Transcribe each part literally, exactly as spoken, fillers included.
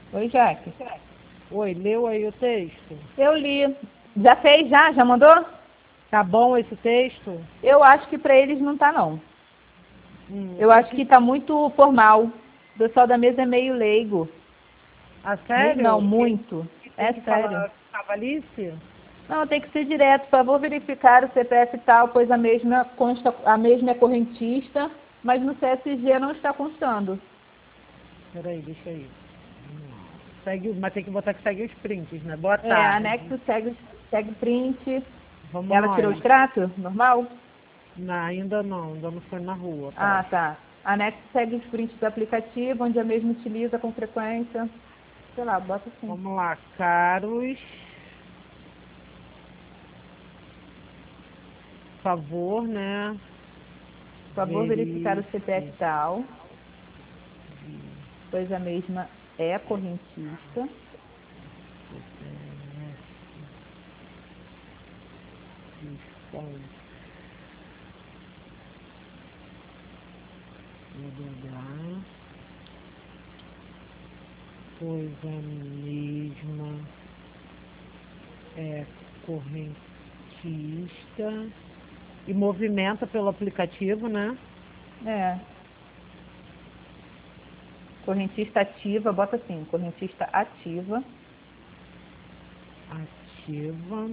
Oi, Jaque. Oi, leu aí o texto? Eu li. Já fez, já? Já mandou? Tá bom esse texto? Eu acho que para eles não tá, não. Hum, Eu o acho que... que tá muito formal. O pessoal da mesa é meio leigo. Ah, Meio não, sério? E, muito. e tem É que sério. falar cavalice? Não, tem que ser direto. Por favor, verificar o C P F tal, pois a mesma, consta, a mesma é correntista, mas no C S G não está constando. Peraí, deixa aí. Segue, mas tem que botar que segue os prints, né? Boa É, tarde. anexo segue, segue print. Vamos Ela tirou o nós. extrato? Normal? Não, ainda não, ainda não foi na rua, Ah, peraí. tá. Anexo segue os prints do aplicativo, onde a mesma utiliza com frequência. Sei lá, bota assim. Vamos lá, caros. Por favor, né? Por favor, verificar o C P F Verifique. tal, pois a mesma é correntista. Responde. Pois a mesma é correntista e movimenta pelo aplicativo, né? É. Correntista ativa, bota assim, correntista ativa. Ativa.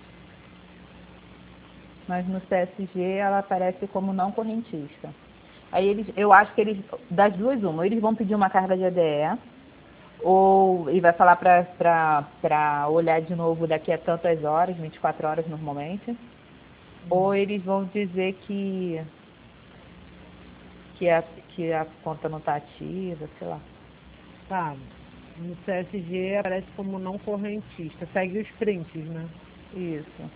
Mas no C S G ela aparece como não correntista. Aí eles, eu acho que eles, das duas uma, ou eles vão pedir uma carga de A D E, ou e vai falar para olhar de novo daqui a tantas horas, vinte e quatro horas normalmente, ou eles vão dizer que, que, a, que a conta não está ativa, sei lá. Tá. No C S G aparece como não correntista. Segue os prints, né? Isso.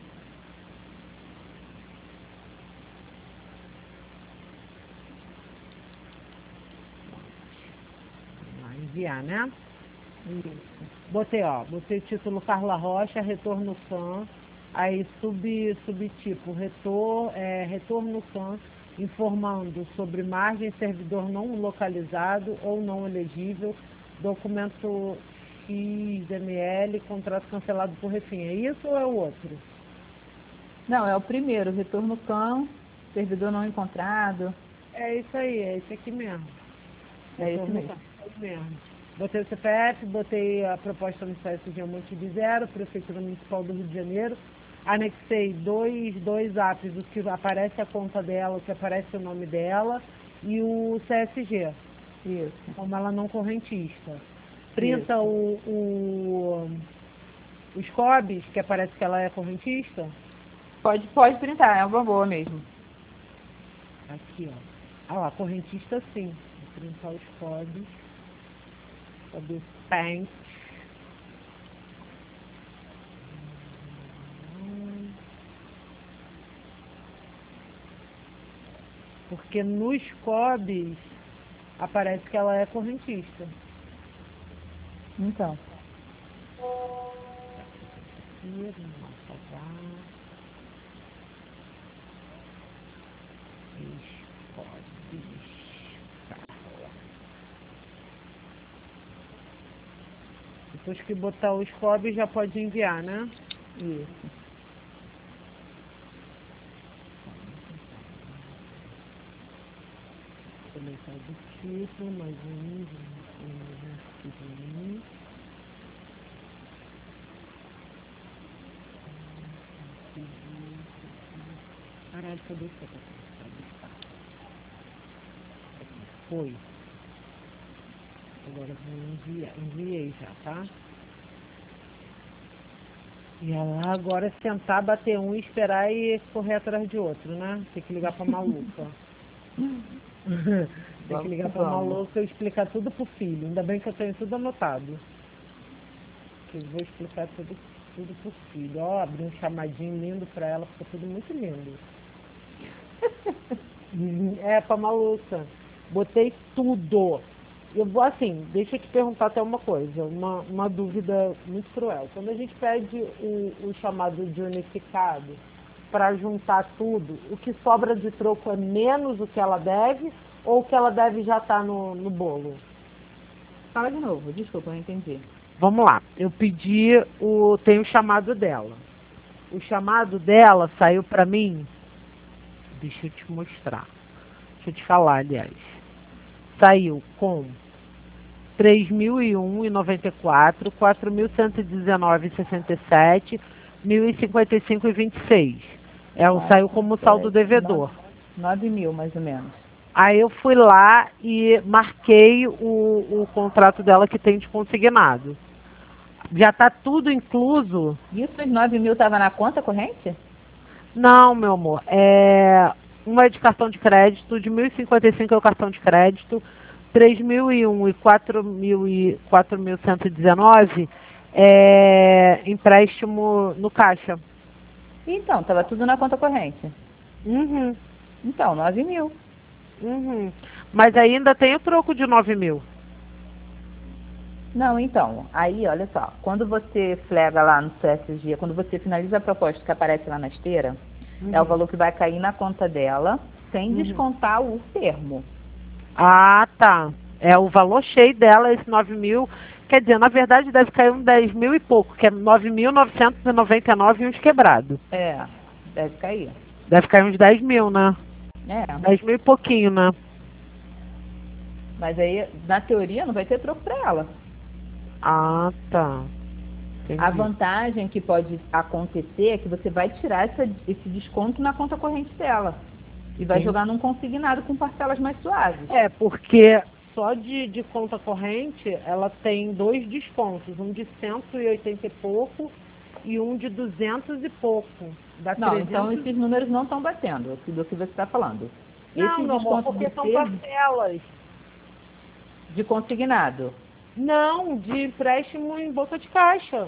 Vai enviar, né? Isso. Botei, ó, botei o título Carla Rocha, retorno fã. Aí sub, subtipo, retor, é, retorno fã, informando sobre margem servidor não localizado ou não elegível, documento X M L, contrato cancelado por refém. É isso ou é o outro? Não, é o primeiro, retorno cam, servidor não encontrado. É isso aí, é esse aqui mesmo. É esse Retorno mesmo. fã, é isso mesmo. Botei o C P F, botei a proposta no C S G Monte de Zero, Prefeitura Municipal do Rio de Janeiro. Anexei dois, dois apps, o que aparece a conta dela, o que aparece o nome dela, e o C S G, Isso. como ela não correntista. Isso. Printa o, o, os C O Bs, que aparece que ela é correntista. Pode, pode printar, é uma boa mesmo. Aqui, ó. Ah lá, correntista sim. Vou printar os C O Bs. C O B Bank. Porque nos C O Bs aparece que ela é correntista. Então. Depois que botar os C O Bs já pode enviar, né? Isso. Começar do título, mais um, um, caralho, cadê o C P F? Foi. Agora vou enviar. Enviei já, tá? E ela agora é sentar, bater um e esperar e correr atrás de outro, né? Tem que ligar pra maluca. Tem que Vamos que ligar pra vamos. maluca e explicar tudo pro filho. Ainda bem que eu tenho tudo anotado. Que eu vou explicar tudo, tudo pro filho. Ó, abri um chamadinho lindo pra ela, ficou tudo muito lindo. É, pra maluca. Botei tudo. Eu vou assim, deixa eu te perguntar até uma coisa, uma, uma dúvida muito cruel. Quando a gente pede o, o chamado de unificado para juntar tudo, o que sobra de troco é menos o que ela deve ou o que ela deve já estar no, no bolo? Fala de novo, desculpa, eu não entendi. Vamos lá. Eu pedi o. Tem o chamado dela. O chamado dela saiu para mim. Deixa eu te mostrar. Deixa eu te falar, aliás. Saiu com três mil e um e noventa e quatro, quatro mil cento e dezenove e sessenta e sete, mil e cinquenta e cinco e vinte e seis. É, o saiu como saldo devedor. nove mil, mais ou menos. Aí eu fui lá e marquei o, o contrato dela que tem de consignado. Já está tudo incluso. Isso, os nove mil estava na conta corrente? Não, meu amor. É, uma é de cartão de crédito, de mil e cinquenta e cinco é o cartão de crédito, três mil e um e quatro mil e quatro mil cento e dezenove é empréstimo no caixa. Então, estava tudo na conta corrente. Uhum, Então, nove mil. uhum. Mas ainda tem o troco de nove mil. Não, então, aí, olha só, quando você flega lá no C S G, quando você finaliza a proposta que aparece lá na esteira, Uhum. é o valor que vai cair na conta dela, sem Uhum. descontar o termo. Ah, tá. É o valor cheio dela, esse nove mil. Quer dizer, na verdade deve cair uns dez mil e pouco, que é nove mil novecentos e noventa e nove e uns quebrados. É, deve cair. Deve cair uns dez mil, né? É, dez mil e pouquinho, né? mas aí, na teoria, não vai ter troco para ela. Ah, tá. Entendi. A vantagem que pode acontecer é que você vai tirar essa, esse desconto na conta corrente dela. E vai Sim. jogar num consignado com parcelas mais suaves. É, porque só de, de conta corrente ela tem dois descontos, um de cento e oitenta e pouco e um de duzentos e pouco. Dá Não, trezentos... então esses números não estão batendo do que você está falando. Não, Esses meu amor, descontos porque de são termo parcelas. de consignado. Não, de empréstimo em boca de caixa.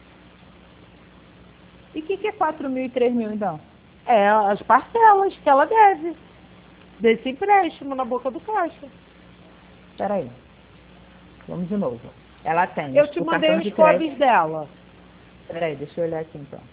E o que, que é quatro mil e três mil, então? É, as parcelas que ela deve desse empréstimo na boca do caixa. Espera aí. Vamos de novo. Ela tem Eu te o mandei cartão os de cobres crédito. dela. Espera aí, deixa eu olhar aqui então.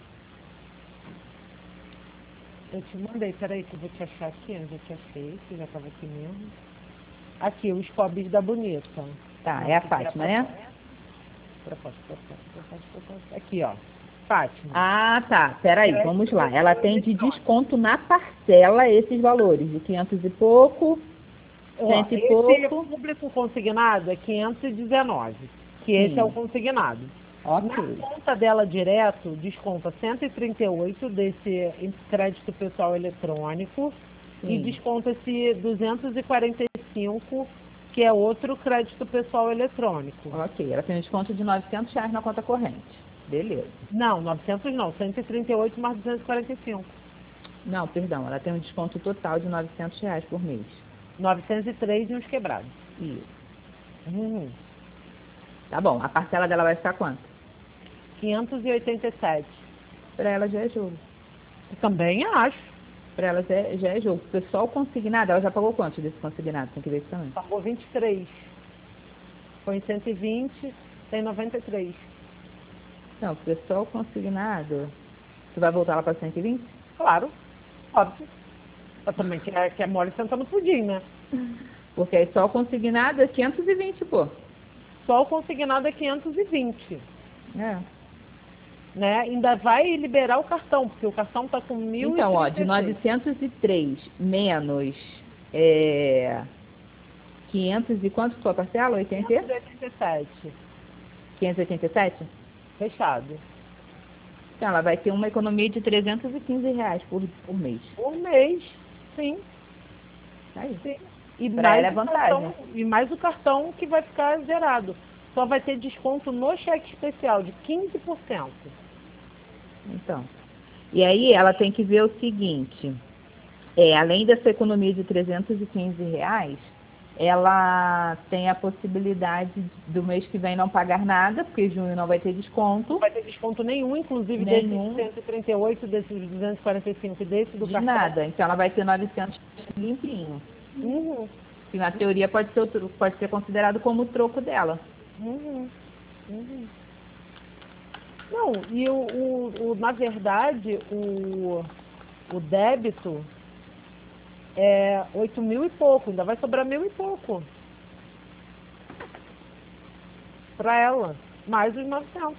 Eu te mandei, peraí que eu vou te achar aqui, eu já te achei, que já estava aqui mesmo. Aqui, os cobres da Bonita. Tá, é a Fátima, né? Proposta, proposta, proposta, proposta. Aqui, ó. Fátima. Ah, tá. Peraí, vamos lá. Ela tem de desconto na parcela esses valores, de quinhentos e pouco, Ó, cento e esse pouco. público consignado é quinhentos e dezenove, que Sim. esse é o consignado. Ok. Na conta dela direto, desconta cento e trinta e oito desse crédito pessoal eletrônico. Sim. E desconta-se duzentos e quarenta e cinco, que é outro crédito pessoal eletrônico. Ok, ela tem um desconto de novecentos reais na conta corrente. Beleza. Não, novecentos não, cento e trinta e oito mais duzentos e quarenta e cinco. Não, perdão, ela tem um desconto total de novecentos reais por mês. novecentos e três e uns quebrados. Isso. Hum, Tá bom, a parcela dela vai ficar quanto? quinhentos e oitenta e sete. Para ela já é jogo. Também acho. Para ela já é, já é jogo. Porque só o consignado, ela já pagou quanto desse consignado? Tem que ver isso também. Pagou vinte e três. Foi em cento e vinte, tem noventa e três. Não, porque só o consignado. Você vai voltar lá para cento e vinte? Claro, óbvio. Eu também que é, que é mole sentando pudim, né? Porque aí só o consignado é quinhentos e vinte, pô. Só o consignado é quinhentos e vinte. É. Né? Ainda vai liberar o cartão, porque o cartão está com mil e trinta e seis. Então, ó, de novecentos e três menos é, quinhentos e quanto foi a parcela? oitenta? quinhentos e oitenta e sete. quinhentos e oitenta e sete? Fechado. Então, ela vai ter uma economia de trezentos e quinze reais por, por mês. Por mês, sim. Aí. sim. E Pra mais ela é o vantagem. cartão, e mais o cartão que vai ficar zerado. Só vai ter desconto no cheque especial de quinze por cento. Então. E aí ela tem que ver o seguinte, é, além dessa economia de trezentos e quinze reais, ela tem a possibilidade do mês que vem não pagar nada, porque junho não vai ter desconto. Não vai ter desconto nenhum, inclusive Nenhum. desses cento e trinta e oito, desses duzentos e quarenta e cinco e desse do De cartão. nada. Então ela vai ter novecentos limpinho. Uhum. Que na teoria pode ser, o tro- pode ser considerado como o troco dela. Uhum. Uhum. Não, e o, o, o, na verdade, o, o débito é oito mil e pouco, ainda vai sobrar mil e pouco. para ela, mais os novecentos.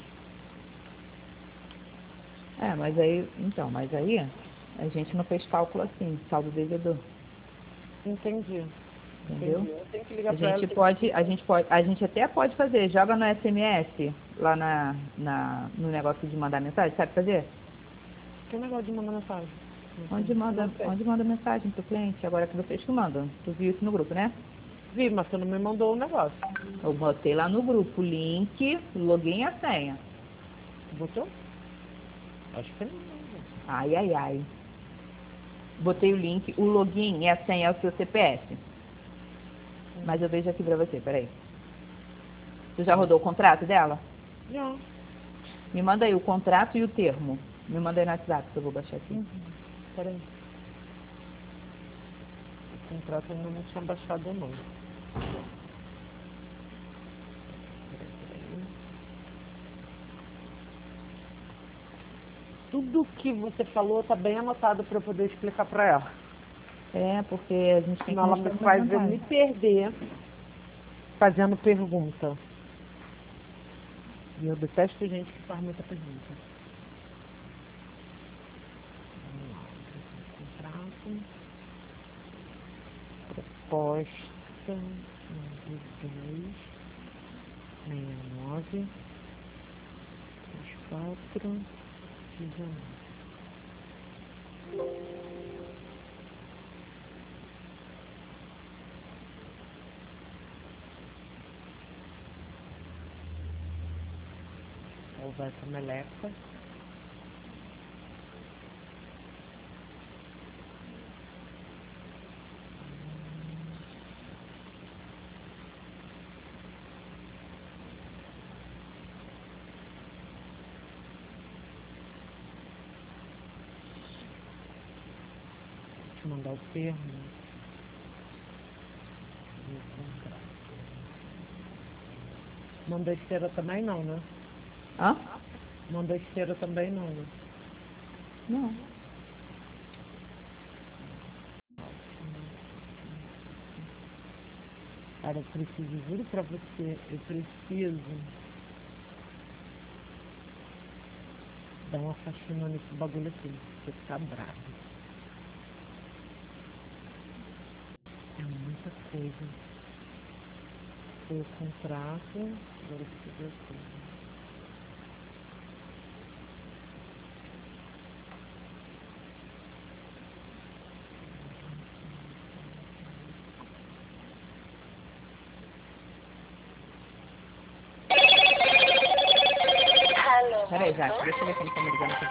É, mas aí, então, mas aí a gente não fez cálculo assim, saldo devedor, Entendi. entendeu? Entendi. Eu tenho que ligar A para ela. gente pode, a gente pode, a gente até pode fazer, joga no S M S, lá na, na, no negócio de mandar mensagem, sabe fazer? Que negócio de mandar mensagem? Onde manda, Não sei. onde manda mensagem pro cliente, agora que vocês que mandam. Tu viu isso no grupo, né? Vi, mas você não me mandou o negócio. Eu botei lá no grupo, link, login e a senha. Botou? Acho que não. Ai, ai, ai. Botei o link, o login e a senha é o seu C P F. Mas eu vejo aqui pra você, peraí. Tu já rodou o contrato dela? Não. Me manda aí o contrato e o termo. Me manda aí no WhatsApp que eu vou baixar aqui. Uhum. Peraí. O contrato ainda não tinha baixado, não. Tudo que você falou tá bem anotado para eu poder explicar para ela. É, porque a gente tem que Senão ela me mostrar faz umas eu me vantagens. perder fazendo pergunta. E eu detesto gente que faz muita pergunta. Vamos lá. Contrato. Proposta. nove dois seis nove três quatro dezenove. Ou vai pra meleca. Deixa eu mandar o termo. E o contrato. Manda esteira também não, né? Hã? Manda esteira também não, né? Não. Cara, eu preciso, juro pra você, eu preciso dar uma faxina nesse bagulho aqui, porque tá bravo. É muita coisa. Foi o contrato, agora eu preciso ver tudo. Peraí, Jaque, deixa eu ver se ele tá me ligando aqui.